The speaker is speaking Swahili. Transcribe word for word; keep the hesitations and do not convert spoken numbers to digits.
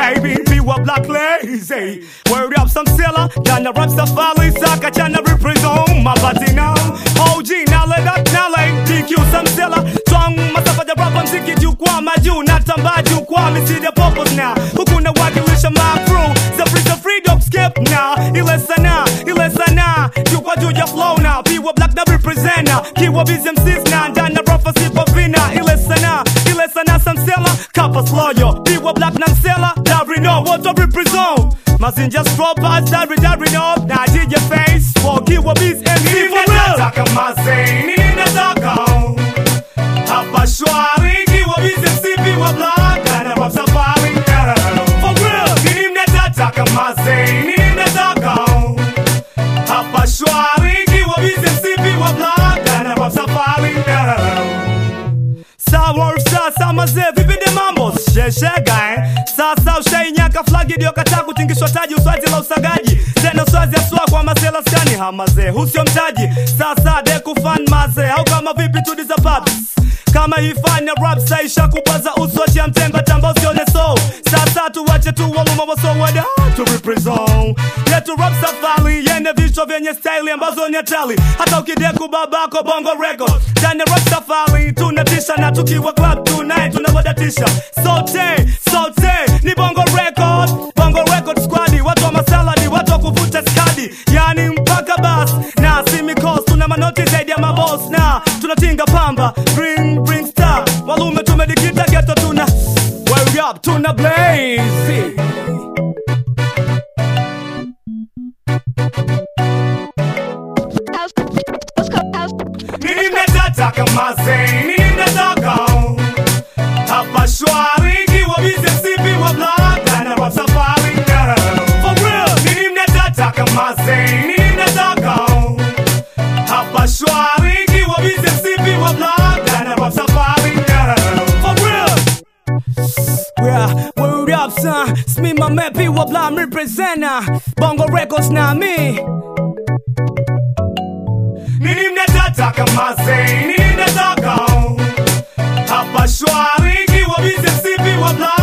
baby, be what black lazy. Word up some seller, Dana rap safari, Saka Chana represent my body now. O G, now let up, now like D Q some seller. Strong, masafa the rap, I'm thinking you kwa maju, not somebody you kwa, me see the purpose now. Who kuna wakilisha my crew, the free, the free dog skip now. Ilesana, ilesana, you kwa do your flow now. Be what black now represent now. Kiwa biz M Cs now, Dana rap for sip of vina. Ilesana, ilesana some seller, Kappas loyal. Be what black now seller, Dari know what to represent. Mazinja straw pass, Dari Dari know. Now did your face, for Kiwa biz M C for real. Taka mazeni na taka. Hapa shwari, Kiwa biz M C, be what black, Dana rap safari. For real, Kinim na taka mazeni na taka. Hapa shwari, Kiwa biz M C, be what black, Dana rap safari. Sour sasa maze vipi de mambo sheshega eh sasa ushainyaka flagi ndio kataa kutingishwa taji uswazi la usagaji tena uswazi aswa kwa masela skani hamaze husio mtaji sasa de kufan maze au kama vipi tu disapabs kama hifanya rap saisha kubaza uswaji ya mtemba tamba usione so sasa tuwache tu waluma waso wada to represent yetu rap safari yene vichwa vyenye style ambazo ni hatari hata ukideku babako bongo record tena rap safari tunatisha na tukiwa club tonight tunawadatisha sote sote ni bongo record bongo record squad watu wa masaladi watu wa kuvuta skadi yani mpaka bas na simikos tuna manoti zaidi ya maboss na tunatinga pamba bring bring star walume tumedikita ghetto tuna wake up tuna blaze nini mnataka mazeni nini mnataka hapa shwari Kiwa biz M C, be what black, Dana rap safari. For real, nini mnataka mazeni nini mnataka hapa shwari Kiwa biz M C, be what black, Dana rap safari. For real. Yeah, word up son, it's me my man, be what black, me representer Bongo Records na me. Nini mnataka mazeni nini mnataka hapa shwari Kiwa biz M C, be what black.